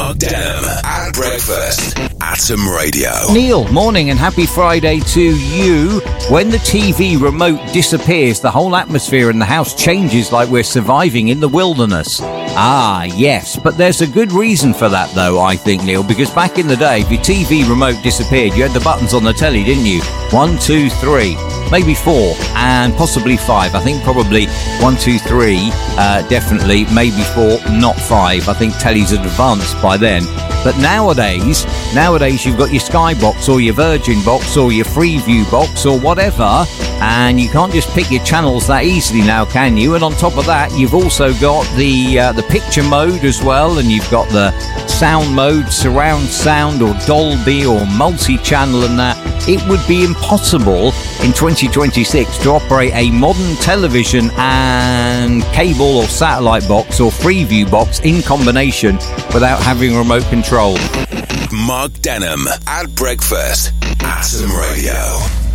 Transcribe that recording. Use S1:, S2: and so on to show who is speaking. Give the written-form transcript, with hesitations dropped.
S1: Mark Denham at breakfast. Atom Radio.
S2: Neil, morning and happy Friday to you. When the TV remote disappears, the whole atmosphere in the house changes like we're surviving in the wilderness. Ah, yes, but there's a good reason for that, though, I think, Neil, because back in the day, if your TV remote disappeared, you had the buttons on the telly, didn't you? 1, 2, 3, maybe 4, and possibly 5. I think probably 1, 2, 3, definitely, maybe 4, not 5. I think telly's advanced by then. But nowadays you've got your Sky box or your Virgin box or your Freeview box or whatever, and you can't just pick your channels that easily now, can you? And on top of that, you've also got the picture mode as well, and you've got the sound mode, surround sound or Dolby or multi-channel, and that. It would be impossible in 2026 to operate a modern television and cable or satellite box or Freeview box in combination without having remote control.
S1: Mark Denham at breakfast. Atom Radio.